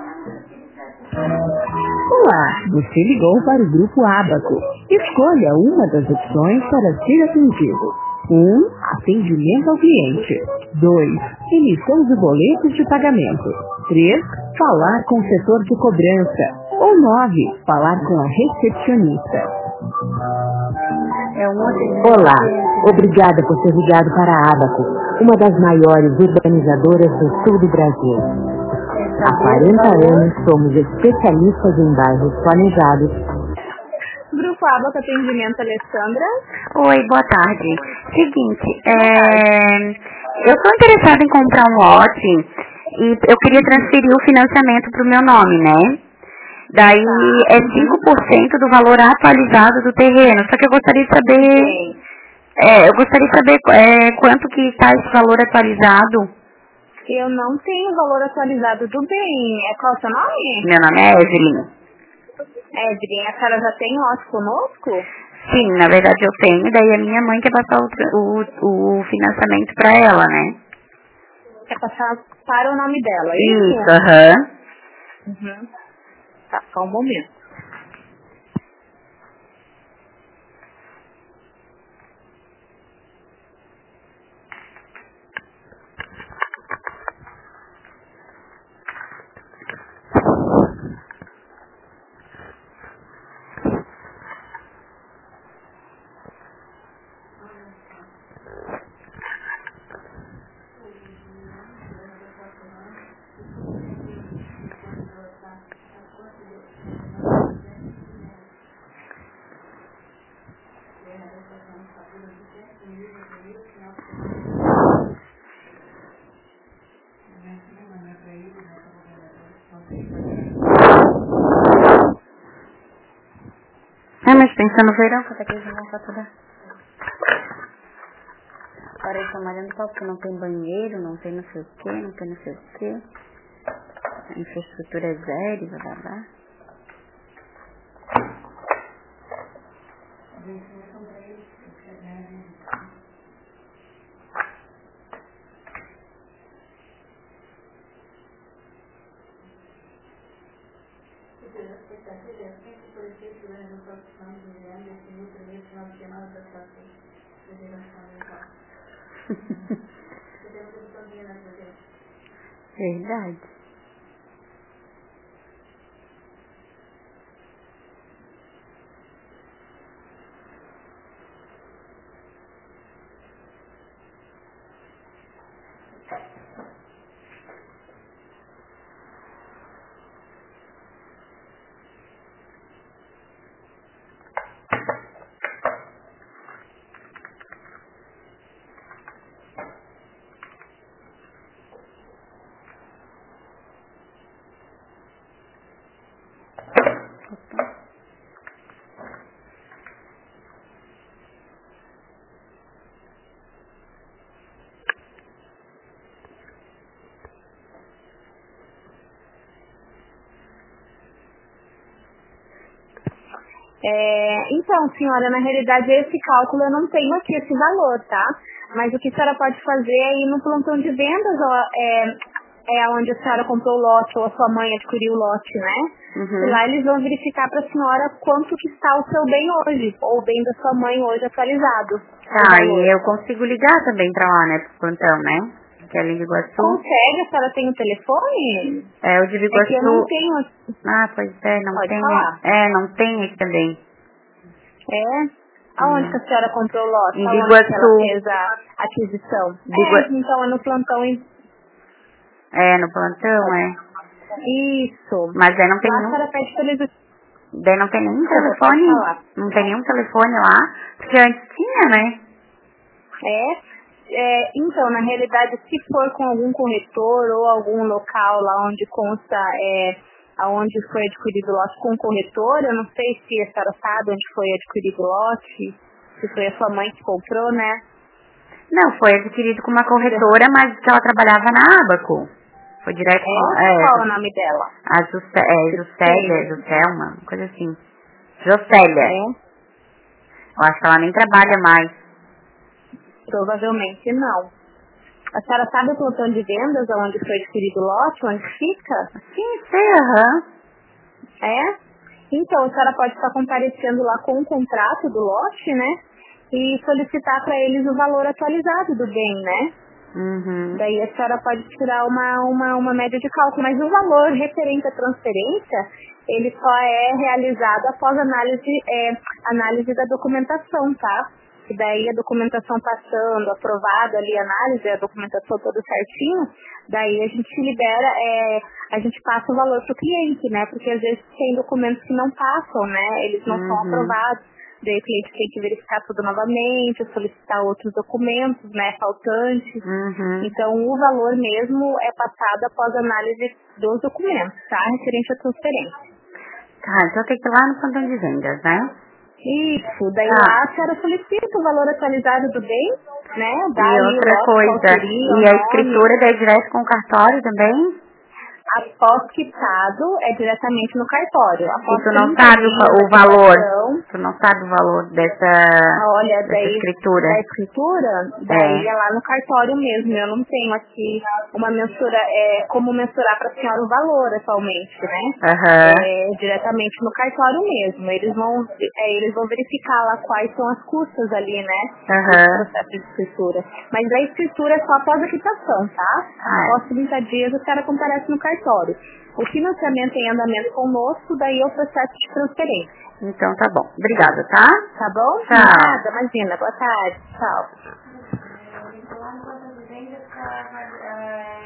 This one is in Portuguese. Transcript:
Olá, você ligou para o Grupo Ábaco. Escolha uma das opções para ser atendido. 1. Atendimento ao cliente. 2. Emissão de boletos de pagamento. 3. Falar com o setor de cobrança. Ou 9. Falar com a recepcionista. Olá, obrigada por ter ligado para a Ábaco, uma das maiores urbanizadoras do sul do Brasil. Há 40 anos somos especialistas em bairros planejados. Grupo Ábaco, atendimento, Alessandra. Oi, boa tarde. Seguinte, eu estou interessada em comprar um lote e eu queria transferir o financiamento para o meu nome, né? Daí é 5% do valor atualizado do terreno. Só que eu gostaria de saber, quanto que está esse valor atualizado. Eu não tenho o valor atualizado do bem. Qual é o seu nome? Meu nome é Evelyn. Evelyn, a senhora já tem lote conosco? Sim, na verdade eu tenho. Daí a minha mãe quer passar o financiamento para ela, né? Quer passar para o nome dela, Isso, Uhum. Tá, só um momento. Mas pensando no verão, quanto é que eles vão faturar? Agora eles estão malhando só porque não tem banheiro, não tem não sei o que, não tem não sei o que. A infraestrutura é zero, blá blá blá. Verdade. Então, senhora, na realidade esse cálculo eu não tenho aqui esse valor, tá? Mas o que a senhora pode fazer é ir no plantão de vendas, onde a senhora comprou o lote ou a sua mãe adquiriu o lote, né? Uhum. E lá eles vão verificar para a senhora quanto que está o seu bem hoje, ou o bem da sua mãe hoje atualizado. E eu consigo ligar também pra lá, né, pro plantão, né? Que é ali de Iguaçu. Consegue? A senhora tem o telefone? O de Iguaçu. É que eu não tenho. Pois é, não Pode tem. falar. Não tem aqui também. Aonde que a senhora comprou o lote? Em Aonde Iguaçu. que ela fez a aquisição? Então é no plantão em... No plantão, Isso. Mas aí não tem Lá a nenhum. senhora pede pra eles... Daí não tem nenhum Pode telefone. falar. Não tem nenhum telefone lá. Porque antes tinha, né? Então, na realidade, se for com algum corretor ou algum local lá onde consta aonde foi adquirido o lote com corretor, eu não sei se a senhora sabe onde foi adquirido o lote, se foi a sua mãe que comprou, né? Não, foi adquirido com uma corretora, mas que ela trabalhava na Ábaco. Foi direto Qual é o nome dela? A Juscelma, uma coisa assim. Jocélia. Eu acho que ela nem trabalha mais. Provavelmente não. A senhora sabe o plantão de vendas onde foi adquirido o lote, onde fica? Sim, sei, É? Então, a senhora pode estar comparecendo lá com o contrato do lote, né? E solicitar para eles o valor atualizado do bem, né? Uhum. Daí a senhora pode tirar uma média de cálculo, mas o valor referente à transferência, ele só é realizado após análise da documentação, tá? E daí a documentação passando, aprovada ali a análise, a documentação toda certinho, daí a gente libera, a gente passa o valor pro cliente, né? Porque às vezes tem documentos que não passam, né? Eles não são aprovados. Daí o cliente tem que verificar tudo novamente, solicitar outros documentos, né, faltantes. Então, o valor mesmo é passado após análise dos documentos, tá? Referente à transferência. Tá, então tem que ir lá no plantão de vendas, né? Isso, daí lá a senhora solicita o valor atualizado do bem, né? E outra coisa, e a escritura daí direto com o cartório também? Após quitado, é diretamente no cartório. E tu não sabe o valor? Tu não sabe o valor dessa escritura? Da escritura? Daí é lá no cartório mesmo. Eu não tenho aqui como mensurar para a senhora o valor atualmente, né? É diretamente no cartório mesmo. Eles vão verificar lá quais são as custas ali, né? Do processo de escritura. Mas a escritura é só após a quitação, tá? Após 30 dias a senhora comparece no cartório. O financiamento em andamento conosco, daí é o processo de transferência. Então tá bom. Obrigada, tá? Tá bom? Tchau. Nada, imagina. Boa tarde. Tchau.